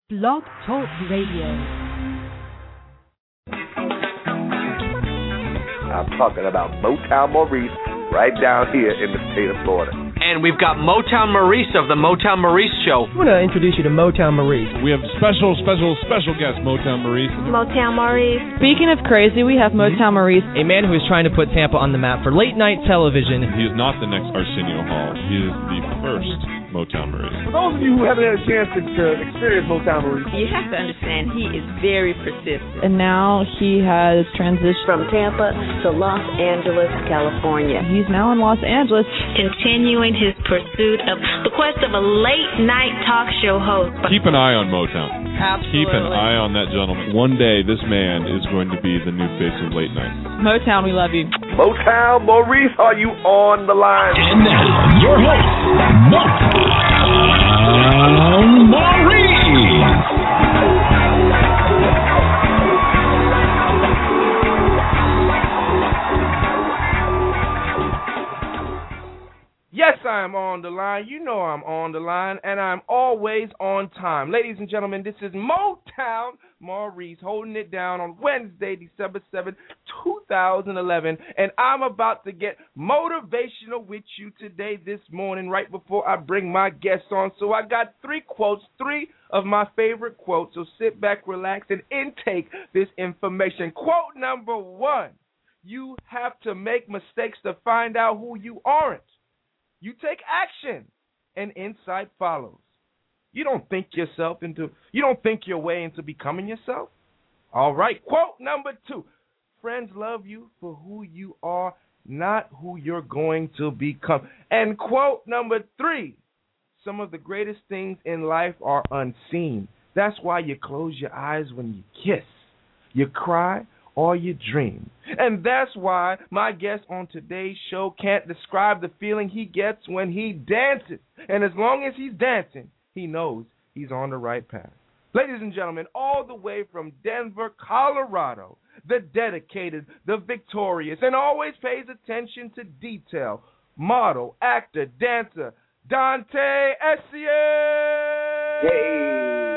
Blog Talk Radio. I'm talking about Motown Maurice right down here in the state of Florida. And we've got Motown Maurice of the Motown Maurice Show. I want to introduce you to Motown Maurice. We have special guest, Motown Maurice. Motown Maurice. Speaking of crazy, we have Motown Maurice. A man who is trying to put Tampa on the map for late-night television. He is not the next Arsenio Hall. He is the first Motown Maurice. For those of you who haven't had a chance to experience Motown Maurice, You have to understand, he is very persistent. And now he has transitioned From Tampa to Los Angeles, California. He's now in Los Angeles. Continuing his pursuit of the quest of a late-night talk show host. Keep an eye on Motown. Absolutely. Keep an eye on that gentleman. One day, this man is going to be the new face of late night. Motown, we love you. Motown Maurice, are you on the line? And now, your host, Motown Maurice. Yes, I am on the line. You know I'm on the line, and I'm always on time. Ladies and gentlemen, this is Motown Maurice holding it down on Wednesday, December 7th, 2011, and I'm about to get motivational with you today this morning right before I bring my guests on. So I got three of my favorite quotes, so sit back, relax, and intake this information. Quote number one, you have to make mistakes to find out who you aren't. You take action, and insight follows. You don't think your way into becoming yourself. All right. Quote number two. Friends love you for who you are, not who you're going to become. And quote number three. Some of the greatest things in life are unseen. That's why you close your eyes when you kiss, you cry, or you dream. And that's why my guest on today's show can't describe the feeling he gets when he dances. And as long as he's dancing, he knows he's on the right path. Ladies and gentlemen, all the way from Denver, Colorado, the dedicated, the victorious, and always pays attention to detail, model, actor, dancer, Dante Essien. Yay!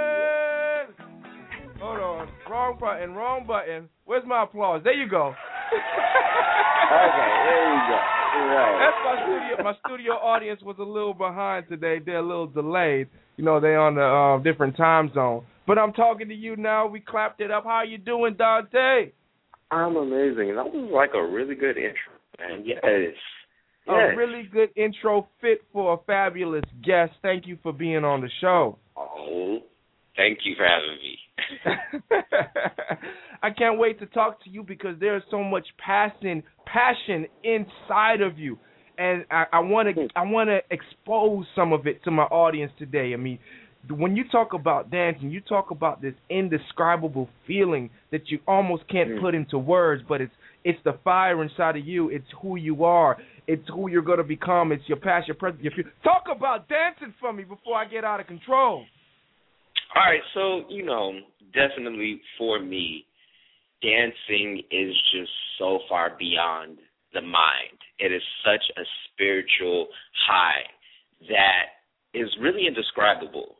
Hold on. Wrong button. Where's my applause? There you go. Okay, there you go. Right. That's my studio. My studio audience was a little behind today. They're a little delayed. You know, they're on the different time zone. But I'm talking to you now. We clapped it up. How you doing, Dante? I'm amazing. That was like a really good intro, man. Yes. A really good intro fit for a fabulous guest. Thank you for being on the show. Oh, thank you for having me. I can't wait to talk to you because there's so much passion inside of you, and I want to expose some of it to my audience today. I mean, when you talk about dancing, you talk about this indescribable feeling that you almost can't put into words, but it's the fire inside of you. It's who you are. It's who you're going to become. It's your past, your present, your future. Talk about dancing for me before I get out of control. All right, so, definitely for me, dancing is just so far beyond the mind. It is such a spiritual high that is really indescribable.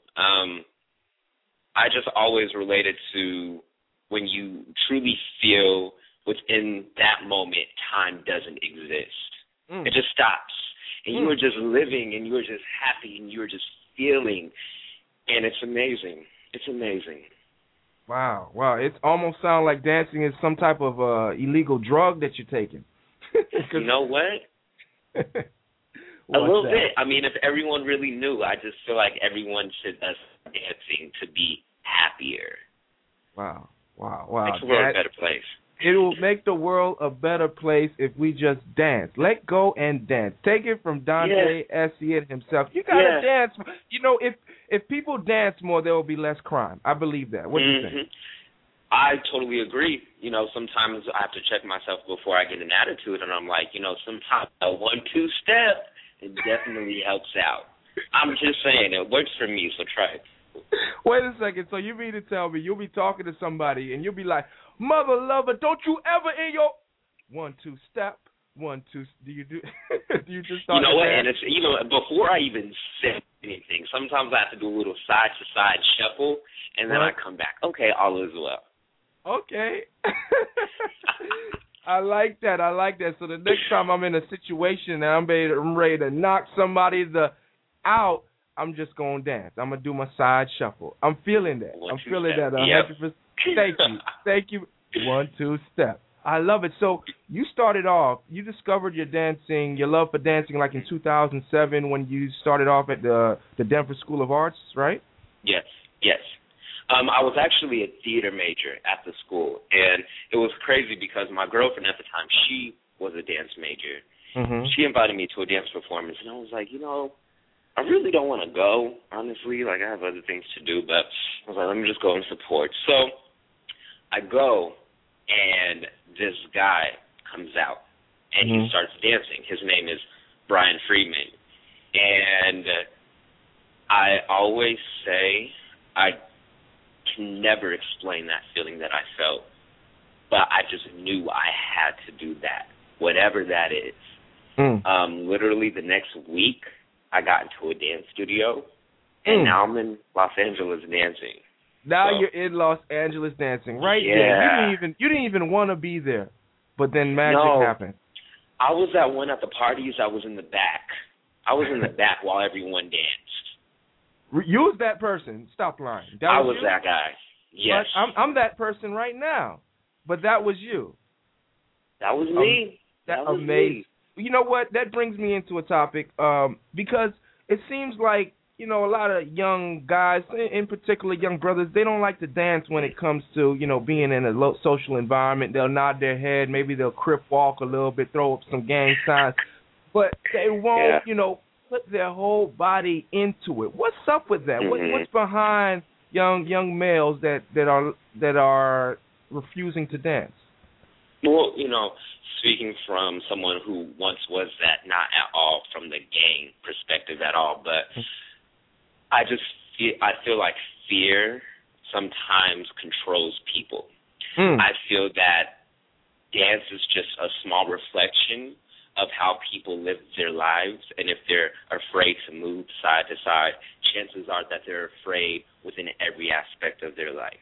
I just always related to when you truly feel within that moment time doesn't exist. It just stops. And you are just living and you are just happy and you are just feeling. And it's amazing. It's amazing. Wow. It almost sounds like dancing is some type of illegal drug that you're taking. You know what? A little bit. I mean, if everyone really knew, I just feel like everyone should start dancing to be happier. Wow. Makes the world a better place. It will make the world a better place if we just dance. Let go and dance. Take it from Dante Essien himself. You got to dance. If people dance more, there will be less crime. I believe that. What do you think? I totally agree. Sometimes I have to check myself before I get an attitude, and I'm like, sometimes a 1-2 step, it definitely helps out. I'm just saying, it works for me, so try it. Wait a second. So you mean to tell me you'll be talking to somebody, and you'll be like, mother lover, don't you ever in your 1-2 step, 1-2. Do you just start? And it's before I even say anything. Sometimes I have to do a little side-to-side shuffle, and then I come back. Okay, all is well. Okay. I like that. So the next time I'm in a situation and I'm ready to knock somebody out, I'm just going to dance. I'm going to do my side shuffle. I'm feeling that. I'm feeling that 100%. Thank you. 1, 2 step. I love it. So you started off, you discovered your love for dancing like in 2007 when you started off at the Denver School of Arts, right? Yes. I was actually a theater major at the school, and it was crazy because my girlfriend at the time, she was a dance major. Mm-hmm. She invited me to a dance performance, and I was like, I really don't want to go, honestly. Like, I have other things to do, but I was like, let me just go and support. So I go, and this guy comes out, and he starts dancing. His name is Brian Freeman. And I always say I can never explain that feeling that I felt, but I just knew I had to do that, whatever that is. Literally the next week, I got into a dance studio, and now I'm in Los Angeles dancing. Now you're in Los Angeles dancing, right? Yeah. You didn't even want to be there, but then magic happened. I was at one at the parties. I was in the back. I was in the back while everyone danced. You was that person. Stop lying. I was that guy. Yes. But I'm that person right now, but that was you. That was me. That was amazing. Me. You know what? That brings me into a topic because it seems like, a lot of young guys, in particular young brothers, they don't like to dance when it comes to, being in a low social environment. They'll nod their head. Maybe they'll crip walk a little bit, throw up some gang signs. But they won't, put their whole body into it. What's up with that? What's behind young males that are refusing to dance? Well, speaking from someone who once was that, not at all from the gang perspective at all, but I feel like fear sometimes controls people. I feel that dance is just a small reflection of how people live their lives, and if they're afraid to move side to side, chances are that they're afraid within every aspect of their life.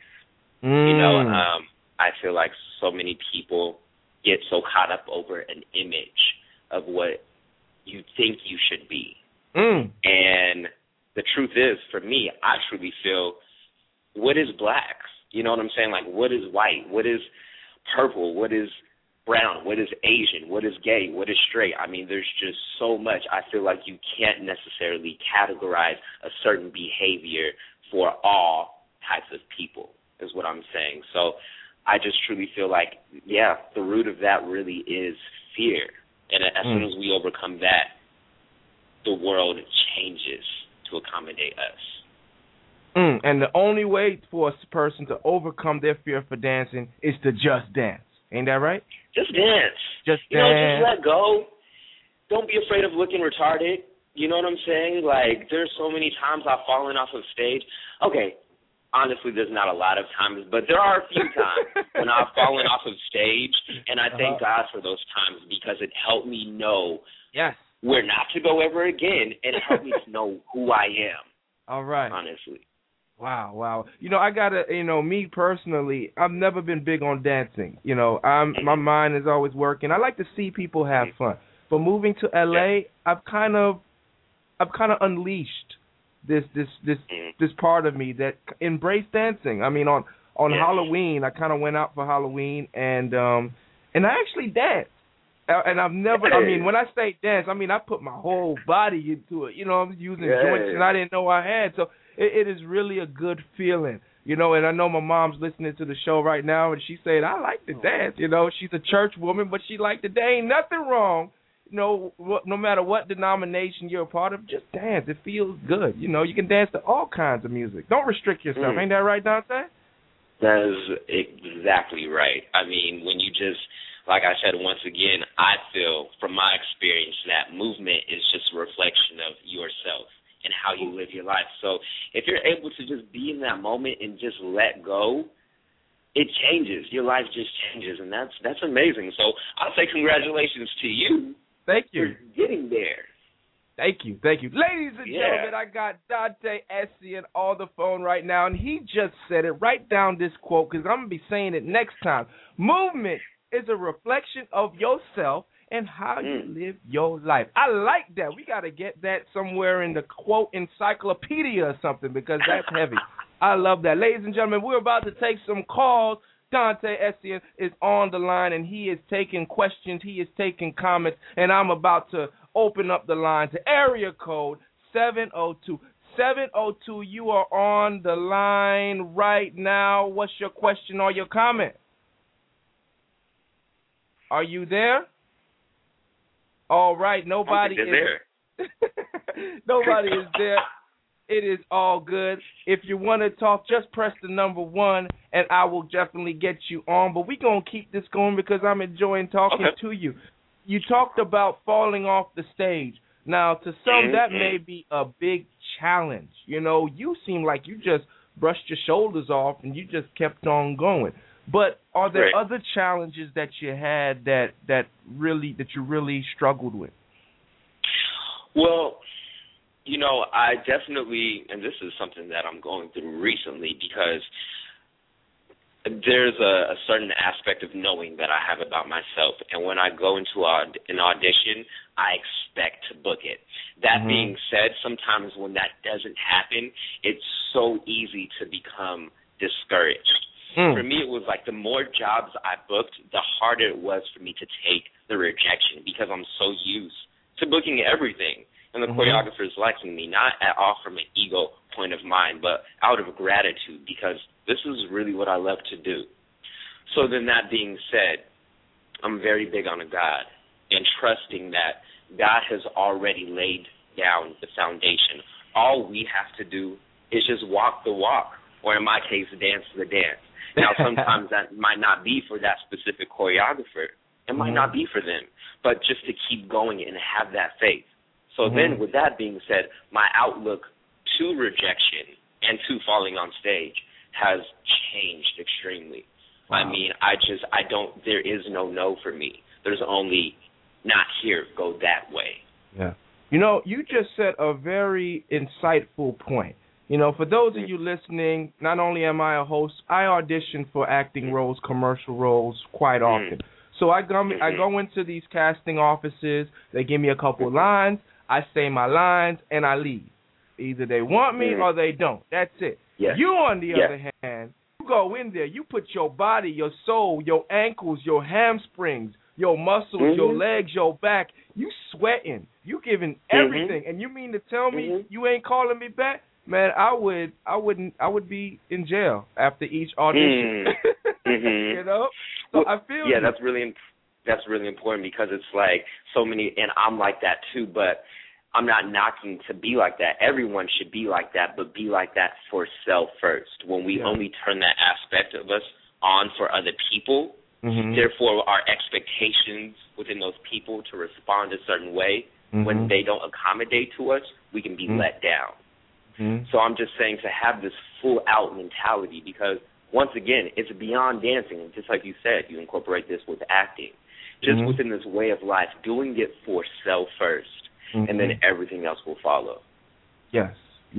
I feel like so many people get so caught up over an image of what you think you should be. And the truth is, for me, I truly feel, what is black? You know what I'm saying? Like, what is white? What is purple? What is brown? What is Asian? What is gay? What is straight? I mean, there's just so much. I feel like you can't necessarily categorize a certain behavior for all types of people, is what I'm saying. So I just truly feel like, the root of that really is fear. And as soon as we overcome that, the world changes to accommodate us. And the only way for a person to overcome their fear for dancing is to just dance. Ain't that right? Just dance. Just let go. Don't be afraid of looking retarded. You know what I'm saying? Like, there's so many times I've fallen off of stage. Okay, honestly, there's not a lot of times, but there are a few times when I've fallen off of stage, and I thank God for those times because it helped me know where not to go ever again, and it helped me to know who I am. All right. Honestly. Wow. I gotta, me personally, I've never been big on dancing. My mind is always working. I like to see people have fun. But moving to LA, I've kind of unleashed this part of me that embraced dancing. I mean, on Halloween, I kind of went out for Halloween and I actually danced. And I've never, when I say dance, I put my whole body into it. I'm using joints and I didn't know I had. So it is really a good feeling, and I know my mom's listening to the show right now, and she said, I like to dance, She's a church woman, but she liked to dance. Ain't nothing wrong, no matter what denomination you're a part of, just dance. It feels good. You can dance to all kinds of music. Don't restrict yourself. Ain't that right, Dante? That is exactly right. When you just, like I said, once again, I feel from my experience that movement is just a reflection of yourself and how you live your life. So if you're able to just be in that moment and just let go, it changes. Your life just changes, and that's amazing. So I'll say congratulations to you. Thank you. For getting there. Thank you. Ladies and gentlemen, I got Dante Essien on the phone right now, and he just said it. Write down this quote, because I'm going to be saying it next time. Movement is a reflection of yourself and how you live your life. I like that. We got to get that somewhere in the quote encyclopedia or something, because that's heavy. I love that. Ladies and gentlemen, we're about to take some calls. Dante Essien is on the line, and he is taking questions. He is taking comments, and I'm about to open up the line to area code 702. 702, you are on the line right now. What's your question or your comment? Are you there? All right, nobody is there. Nobody is there. It is all good. If you want to talk, just press the number 1, and I will definitely get you on. But we're going to keep this going because I'm enjoying talking to you. You talked about falling off the stage. Now, to some, that may be a big challenge. You know, you seem like you just brushed your shoulders off and you just kept on going. But are there other challenges that you had that you really struggled with? Well, you know, I definitely, and this is something that I'm going through recently, because there's a certain aspect of knowing that I have about myself, and when I go into an audition, I expect to book it. That being said, sometimes when that doesn't happen, it's so easy to become discouraged. For me, it was like the more jobs I booked, the harder it was for me to take the rejection, because I'm so used to booking everything. And the choreographers liking me, not at all from an ego point of mind, but out of gratitude, because this is really what I love to do. So then that being said, I'm very big on a God and trusting that God has already laid down the foundation. All we have to do is just walk the walk, or in my case, dance the dance. Now, sometimes that might not be for that specific choreographer. It might not be for them, but just to keep going and have that faith. So then, with that being said, my outlook to rejection and to falling on stage has changed extremely. Wow. I mean, there is no for me. There's only not here, go that way. Yeah. You know, you just said a very insightful point. You know, for those of you listening, not only am I a host, I audition for acting roles, commercial roles quite often. So I go into these casting offices, they give me a couple of lines, I say my lines, and I leave. Either they want me or they don't. That's it. Yes. You, on the other hand, you go in there, you put your body, your soul, your ankles, your hamstrings, your muscles, your legs, your back, you sweating, you giving everything, and you mean to tell me you ain't calling me back? Man, I would be in jail after each audition. You know? So I feel that's really important, because it's like so many, and I'm like that too, but I'm not knocking to be like that. Everyone should be like that, but be like that for self first. When we only turn that aspect of us on for other people, therefore our expectations within those people to respond a certain way, when they don't accommodate to us, we can be let down. So I'm just saying to have this full-out mentality, because, once again, it's beyond dancing. Just like you said, you incorporate this with acting. Just within this way of life, doing it for self first, and then everything else will follow. Yes.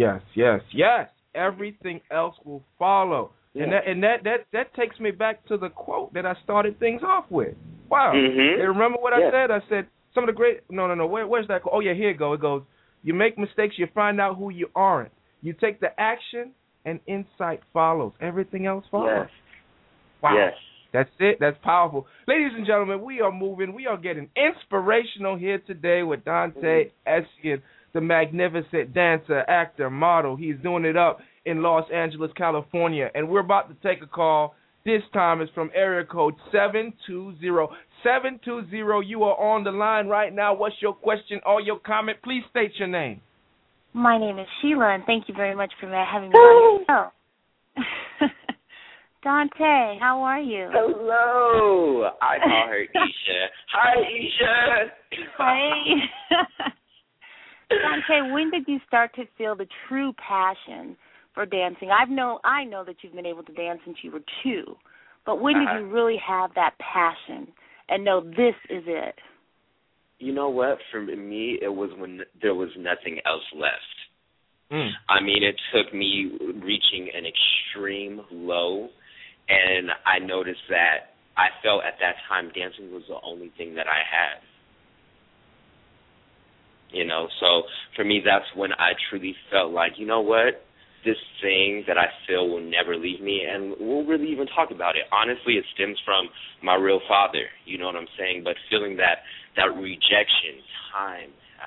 Everything else will follow. Yeah. And that takes me back to the quote that I started things off with. Wow. You remember what I said? I said, some of the great... No. Where's that quote? Oh, yeah, here it goes. It goes, you make mistakes, you find out who you aren't. You take the action, and insight follows. Everything else follows. Yes. Wow. Yes. That's it. That's powerful. Ladies and gentlemen, we are moving. We are getting inspirational here today with Dante Essien, the magnificent dancer, actor, model. He's doing it up in Los Angeles, California. And we're about to take a call. This time is from area code 720. 720, you are on the line right now. What's your question or your comment? Please state your name. My name is Sheila, and thank you very much for having me on your show. Dante, how are you? Hello. I call her Isha. Hi, Isha. Hi. Dante, when did you start to feel the true passion for dancing? I know that you've been able to dance since you were 2, but when did you really have that passion and know this is it? You know what? For me, it was when there was nothing else left. I mean, it took me reaching an extreme low, and I noticed that I felt at that time dancing was the only thing that I had. You know, so for me, that's when I truly felt like, you know what? This thing that I feel will never leave me, and we'll really even talk about it. Honestly, it stems from my real father, you know what I'm saying? But feeling that rejection time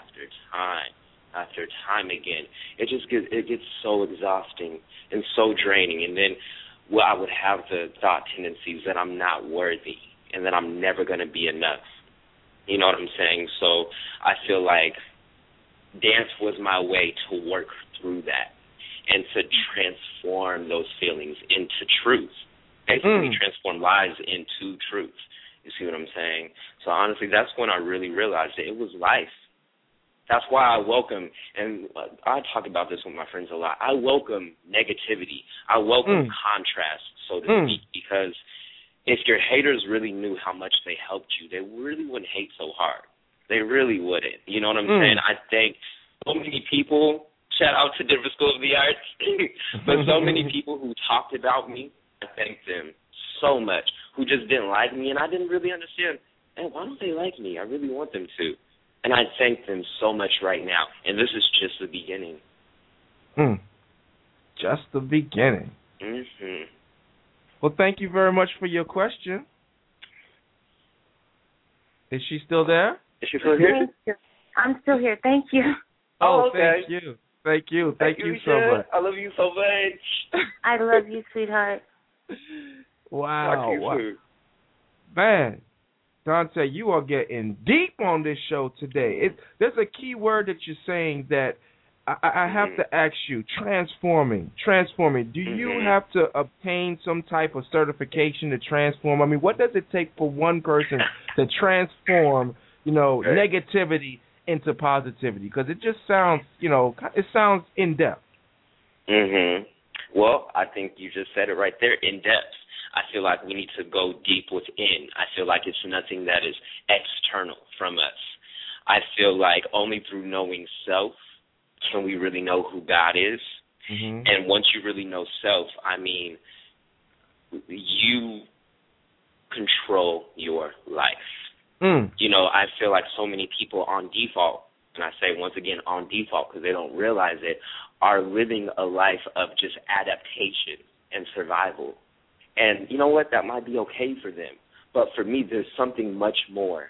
after time again, it gets so exhausting and so draining. And then I would have the thought tendencies that I'm not worthy and that I'm never going to be enough. You know what I'm saying? So I feel like dance was my way to work through that and to transform those feelings into truth. Basically transform lies into truth. You see what I'm saying? So honestly, that's when I really realized that it was life. That's why I welcome, and I talk about this with my friends a lot, I welcome negativity. I welcome contrast, so to speak, because if your haters really knew how much they helped you, they really wouldn't hate so hard. They really wouldn't. You know what I'm saying? I think so many people, shout out to Denver School of the Arts, but so many people who talked about me, I thank them so much, who just didn't like me, and I didn't really understand, man, why don't they like me? I really want them to. And I thank them so much right now. And this is just the beginning. Just the beginning. Well, thank you very much for your question. Is she still there? Is she still here? I'm still here. Thank you. Oh, okay. Thank you. Thank you so much. I love you so much. I love you, sweetheart. Wow. Man, Dante, you are getting deep on this show today. There's a key word that you're saying that I have to ask you, transforming. Do you have to obtain some type of certification to transform? I mean, what does it take for one person to transform, negativity into positivity? Because it just sounds, it sounds in-depth. Well, I think you just said it right there, in-depth. I feel like we need to go deep within. I feel like it's nothing that is external from us. I feel like only through knowing self can we really know who God is. And once you really know self, I mean, you control your life. I feel like so many people on default, and I say once again on default because they don't realize it, are living a life of just adaptation and survival. And you know what? That might be okay for them. But for me, there's something much more.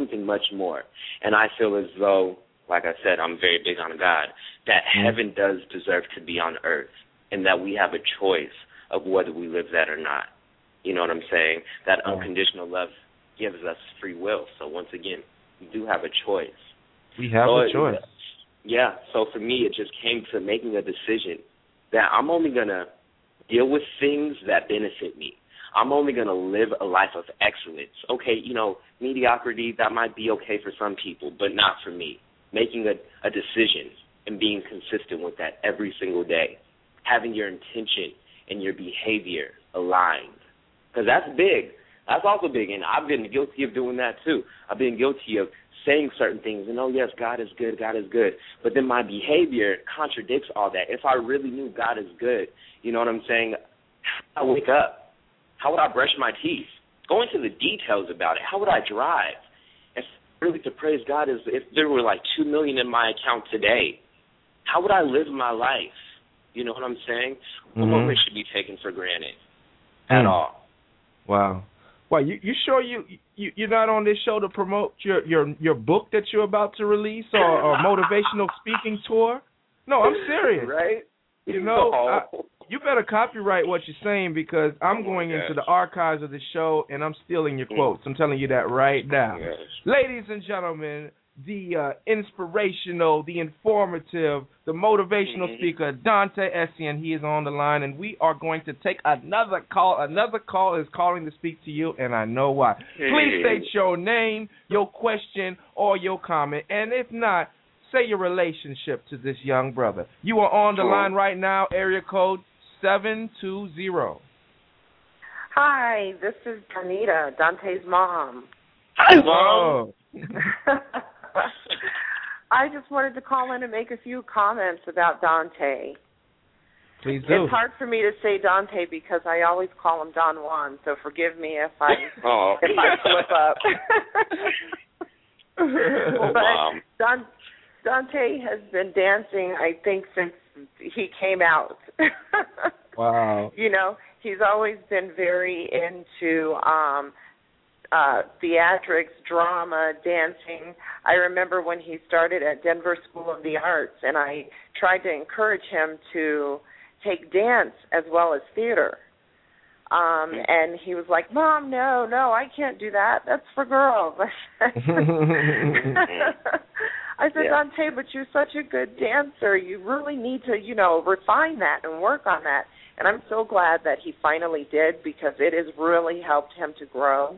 And I feel as though, like I said, I'm very big on God, that heaven does deserve to be on earth and that we have a choice of whether we live that or not. You know what I'm saying? That unconditional love gives us free will. So once again, we do have a choice. We have a choice. Yeah. So for me, it just came to making a decision that I'm only going to deal with things that benefit me. I'm only going to live a life of excellence. Okay, mediocrity, that might be okay for some people, but not for me. Making a decision and being consistent with that every single day. Having your intention and your behavior aligned. Because that's big. That's also big, and I've been guilty of doing that too. I've been guilty of saying certain things, and yes, God is good, but then my behavior contradicts all that. If I really knew God is good, you know what I'm saying, how would I wake up? How would I brush my teeth? Go into the details about it. How would I drive? If really to praise God is if there were like $2 million in my account today, how would I live my life? You know what I'm saying? None of it should be taken for granted at all. Wow. Well, you sure you're not on this show to promote your book that you're about to release or motivational speaking tour? No, I'm serious. Right? You better copyright what you're saying because I'm going into the archives of the show and I'm stealing your quotes. I'm telling you that right now. Ladies and gentlemen, the inspirational, the informative, the motivational speaker, Dante Essien. He is on the line, and we are going to take another call. Another call is calling to speak to you, and I know why. Please state your name, your question, or your comment, and if not, say your relationship to this young brother. You are on the line right now, area code 720. Hi, this is Danita, Dante's mom. Hi, Mom. I just wanted to call in and make a few comments about Dante. Please do. It's hard for me to say Dante because I always call him Don Juan, so forgive me if I slip up. But Dante has been dancing, I think, since he came out. Wow. You know, he's always been very into theatrics, drama, dancing. I remember when he started at Denver School of the Arts, and I tried to encourage him to take dance as well as theater. And he was like, Mom, no, I can't do that. That's for girls. I said, Dante, but you're such a good dancer. You really need to, refine that and work on that. And I'm so glad that he finally did, because it has really helped him to grow.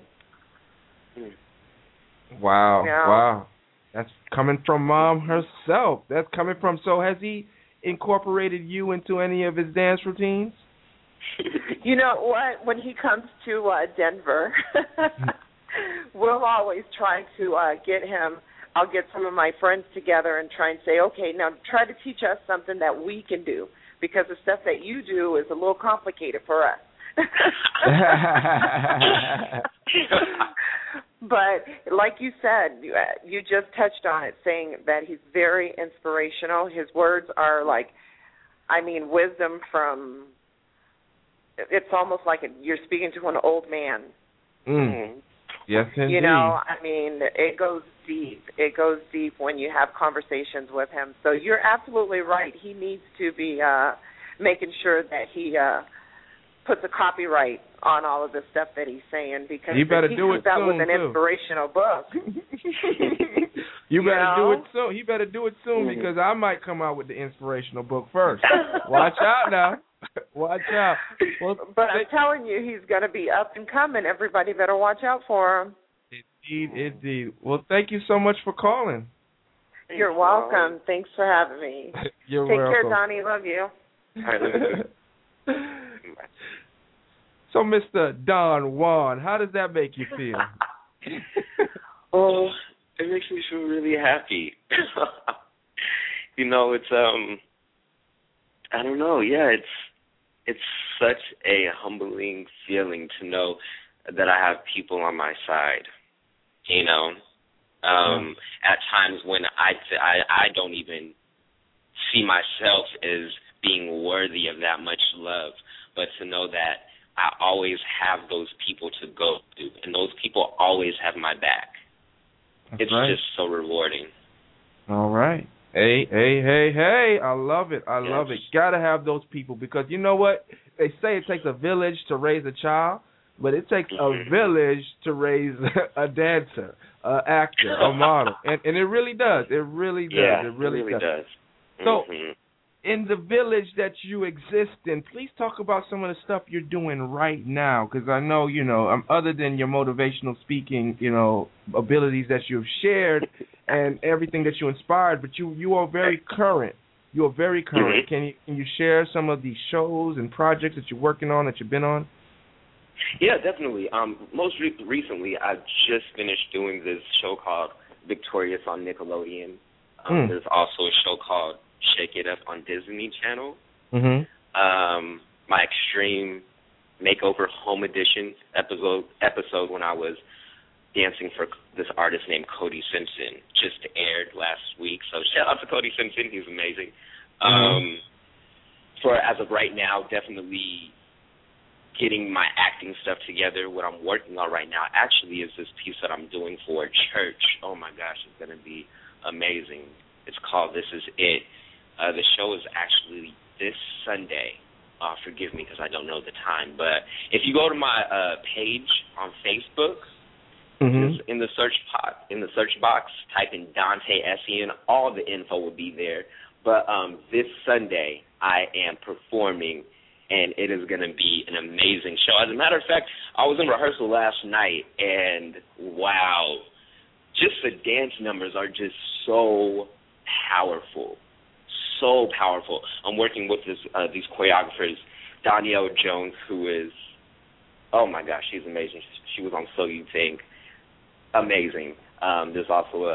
Wow, wow. That's coming from Mom herself. That's coming from, so has he incorporated you into any of his dance routines? You know what? When he comes to Denver, we'll always try to get him. I'll get some of my friends together and try and say, okay, now try to teach us something that we can do, because the stuff that you do is a little complicated for us. But like you said, you just touched on it, saying that he's very inspirational. His words are wisdom from, it's almost like you're speaking to an old man. Yes, indeed. It goes deep. It goes deep when you have conversations with him. So you're absolutely right. He needs to be making sure that he puts a copyright on all of the stuff that he's saying, because he better he do comes it out soon, with an too. Inspirational book. You better do it soon. He better do it soon, because I might come out with the inspirational book first. Watch out now. Watch out. Well, but I'm telling you, he's going to be up and coming. Everybody better watch out for him. Indeed. Well, thank you so much for calling. You're welcome. Thanks for having me. You're Take welcome. care, Donnie. Love you. All right, love you. So, Mr. Don Juan, how does that make you feel? Oh, it makes me feel really happy. It's I don't know. Yeah, it's such a humbling feeling to know that I have people on my side. At times when I don't even see myself as being worthy of that much love, but to know that I always have those people to go to, and those people always have my back. It's just so rewarding. All right. Hey. I love it. I love it. Got to have those people, because you know what? They say it takes a village to raise a child, but it takes a village to raise a dancer, an actor, a model. And it really does. It really does. Yeah, it really does. So, in the village that you exist in, please talk about some of the stuff you're doing right now, because I know, other than your motivational speaking, abilities that you've shared and everything that you inspired, but you are very current. You are very current. Can you share some of the shows and projects that you're working on, that you've been on? Yeah, definitely. Most recently, I just finished doing this show called Victorious on Nickelodeon. There's also a show called Shake It Up on Disney Channel. My Extreme Makeover Home Edition episode when I was dancing for this artist named Cody Simpson just aired last week. So shout out to Cody Simpson. He's amazing. As of right now, definitely getting my acting stuff together. What I'm working on right now actually is this piece that I'm doing for a church. Oh, my gosh, it's going to be amazing. It's called This Is It. The show is actually this Sunday. Forgive me because I don't know the time. But if you go to my page on Facebook, in the search box, type in Dante S.E.N. All the info will be there. But this Sunday, I am performing, and it is going to be an amazing show. As a matter of fact, I was in rehearsal last night, and wow, just the dance numbers are just so powerful. So powerful. I'm working with these choreographers, Danielle Jones, who is, oh my gosh, she's amazing. She was on So You Think. Amazing. There's also a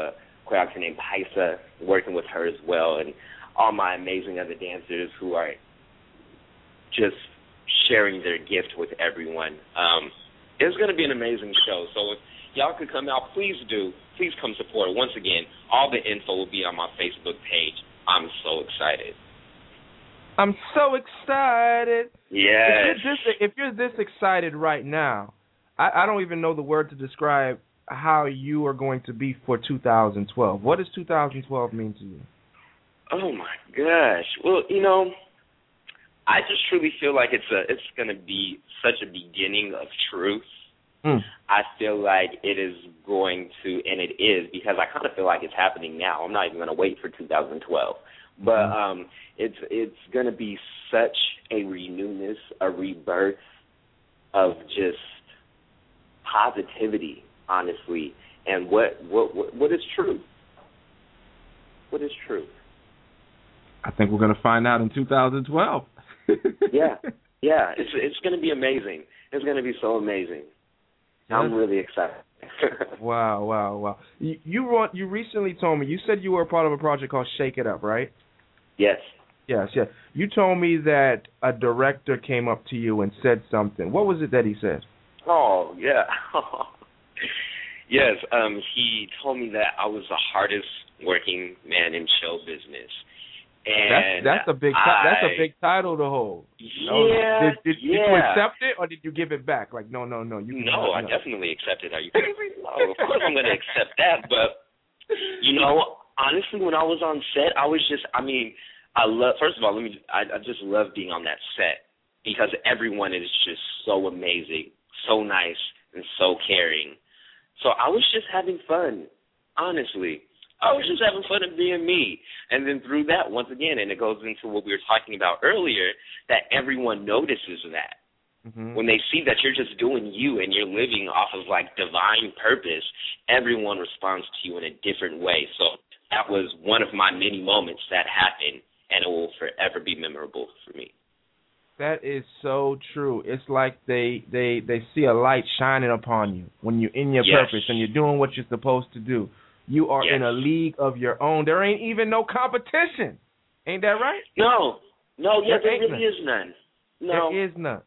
choreographer named Paisa, working with her as well, and all my amazing other dancers who are just sharing their gift with everyone. It's going to be an amazing show. So if y'all could come out, please do. Please come support. Once again, all the info will be on my Facebook page. I'm so excited. I'm so excited. Yes. If you're this excited right now, I don't even know the word to describe how you are going to be for 2012. What does 2012 mean to you? Oh my gosh. Well, I just truly feel like it's going to be such a beginning of truth. I feel like it is going to, and it is, because I kind of feel like it's happening now. I'm not even going to wait for 2012. But it's going to be such a renewness, a rebirth of just positivity, honestly. And what is truth? What is truth? I think we're going to find out in 2012. Yeah, it's going to be amazing. It's going to be so amazing. I'm really excited. Wow. You recently told me, you said you were a part of a project called Shake It Up, right? Yes. You told me that a director came up to you and said something. What was it that he said? Oh, yeah. Yes, he told me that I was the hardest working man in show business. And that's a big title to hold. Yeah. Did you accept it or did you give it back? Like, no. I definitely accepted it. Are you crazy? No, of course I'm going to accept that. But, honestly, when I was on set, I was just, first of all, I just love being on that set because everyone is just so amazing, so nice, and so caring. So I was just having fun, honestly. I was just having fun and being me. And then through that, once again, and it goes into what we were talking about earlier, that everyone notices that. Mm-hmm. When they see that you're just doing you and you're living off of, divine purpose, everyone responds to you in a different way. So that was one of my many moments that happened, and it will forever be memorable for me. That is so true. It's like they see a light shining upon you when you're in your purpose and you're doing what you're supposed to do. You are in a league of your own. There ain't even no competition. Ain't that right? No, there really is none. No. There is none.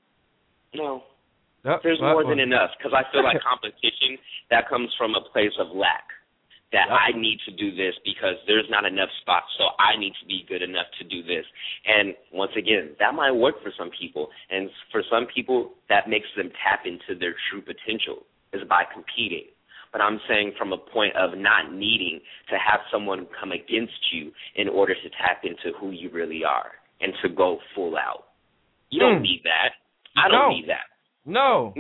No. There's more than enough, because I feel like competition, that comes from a place of lack, that I need to do this because there's not enough spots, so I need to be good enough to do this. And once again, that might work for some people, and for some people, that makes them tap into their true potential, is by competing. But I'm saying from a point of not needing to have someone come against you in order to tap into who you really are and to go full out. You don't need that. I don't need that. No.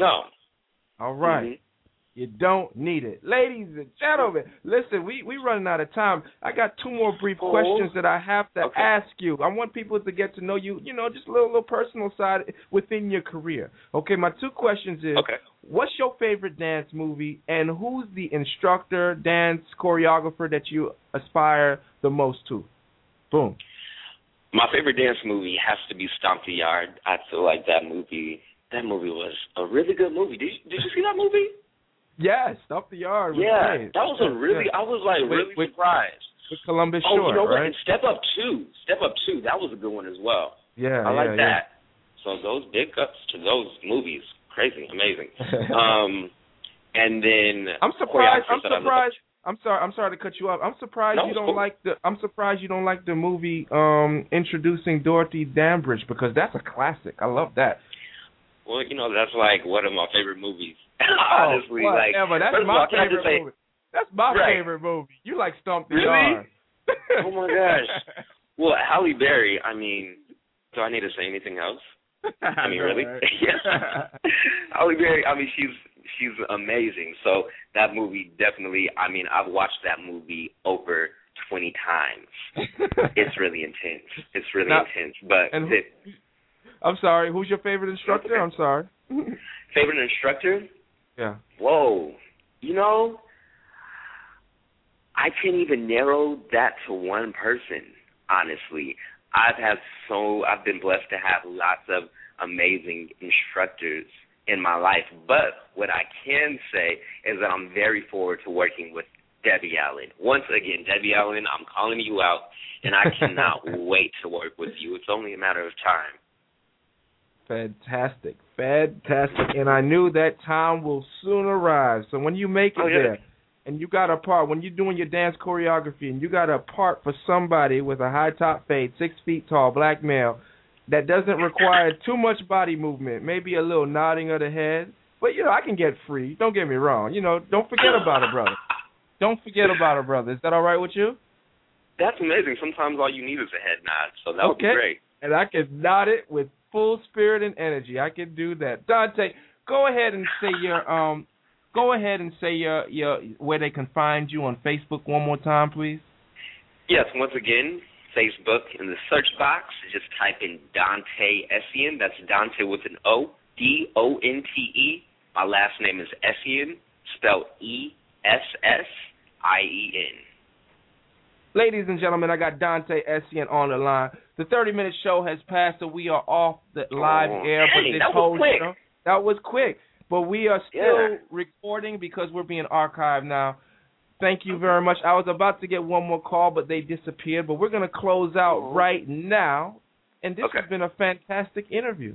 All right. Mm-hmm. You don't need it. Ladies and gentlemen, listen, we running out of time. I got two more brief questions that I have to ask you. I want people to get to know you, just a little personal side within your career. Okay, my two questions is, what's your favorite dance movie, and who's the instructor, dance choreographer that you aspire the most to? Boom. My favorite dance movie has to be Stomp the Yard. I feel like that movie was a really good movie. Did you see that movie? Yeah, Stomp the Yard. That was a really, I was really surprised. With Columbus Short, right? And Step Up 2, that was a good one as well. Yeah, I like that. So those big ups to those movies, crazy, amazing. And then I'm surprised. I'm sorry to cut you off. I'm surprised you don't like the movie Introducing Dorothy Dandridge, because that's a classic. I love that. Well, that's one of my favorite movies. Honestly, whatever. That's my favorite movie. That's my favorite movie. You like Stomp the Yard. Oh my gosh. Well, Halle Berry, do I need to say anything else? Really? Halle Berry, she's amazing. So that movie definitely, I've watched that movie over 20 times. It's really intense. Intense. But I'm sorry, who's your favorite instructor? I'm sorry. Favorite instructor? Yeah. Whoa. I can't even narrow that to one person, honestly. I've been blessed to have lots of amazing instructors in my life. But what I can say is that I'm very forward to working with Debbie Allen. Once again, Debbie Allen, I'm calling you out, and I cannot wait to work with you. It's only a matter of time. Fantastic. And I knew that time will soon arrive. So when you make it there, and you got a part, when you're doing your dance choreography, and you got a part for somebody with a high top fade, 6 feet tall, black male, that doesn't require too much body movement, maybe a little nodding of the head, but, I can get free. Don't get me wrong. Don't forget about it, brother. Don't forget about it, brother. Is that all right with you? That's amazing. Sometimes all you need is a head nod, so that would be great. And I can nod it with full spirit and energy. I can do that. Dante, go ahead and say your where they can find you on Facebook one more time, please. Yes, once again, Facebook in the search box, just type in Dante Essien. That's Dante with an O, D-O-N-T-E. My last name is Essien, spelled E-S-S-I-E-N. Ladies and gentlemen, I got Dante Essien on the line. The 30-minute show has passed, so we are off the live air. But this whole show, that was quick. But we are still recording because we're being archived now. Thank you very much. I was about to get one more call, but they disappeared. But we're going to close out right now. And this has been a fantastic interview.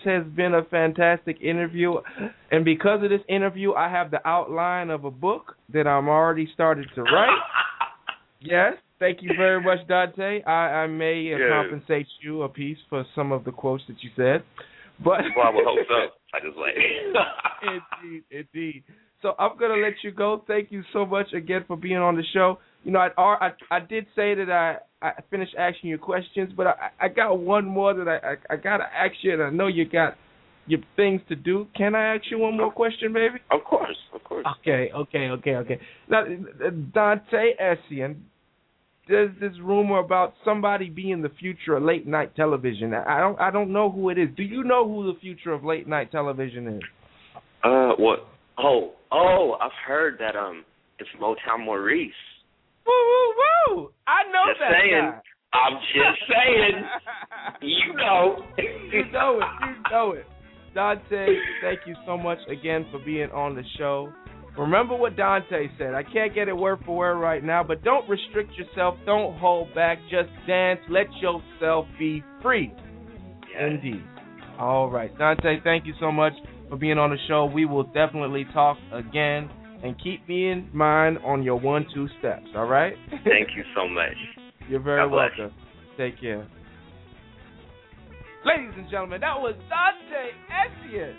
And because of this interview, I have the outline of a book that I'm already started to write. Yes. Thank you very much, Dante. I may compensate you a piece for some of the quotes that you said. But well, I would hope so. I just Indeed. So I'm going to let you go. Thank you so much again for being on the show. I did say that I finished asking you questions, but I got one more that I got to ask you, and I know you got your things to do. Can I ask you one more question, baby? Of course. Okay. Now, Dante Essien, there's this rumor about somebody being the future of late night television. I don't know who it is. Do you know who the future of late night television is? What? Oh, I've heard that it's Motown Maurice. Woo! I know just that saying. guy. I'm just saying. You know. You know it. Dante, thank you so much again for being on the show. Remember what Dante said. I can't get it word for word right now, but don't restrict yourself. Don't hold back. Just dance. Let yourself be free. Yes. Indeed. All right. Dante, thank you so much for being on the show. We will definitely talk again. And keep me in mind on your 1-2 steps, all right? Thank you so much. You're very welcome. Take care. Ladies and gentlemen, that was Dante Essien.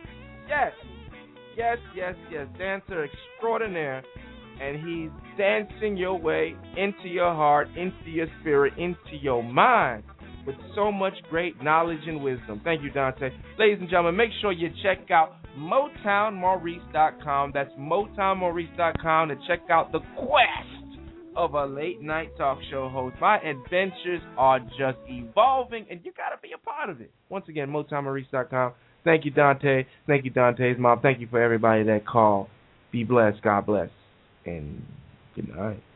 Yes. Dancer extraordinaire. And he's dancing your way into your heart, into your spirit, into your mind with so much great knowledge and wisdom. Thank you, Dante. Ladies and gentlemen, make sure you check out MotownMaurice.com. That's MotownMaurice.com to check out the quest of a late night talk show host. My adventures are just evolving, and you got to be a part of it. Once again, MotownMaurice.com. Thank you, Dante. Thank you, Dante's mom. Thank you for everybody that called. Be blessed. God bless. And good night.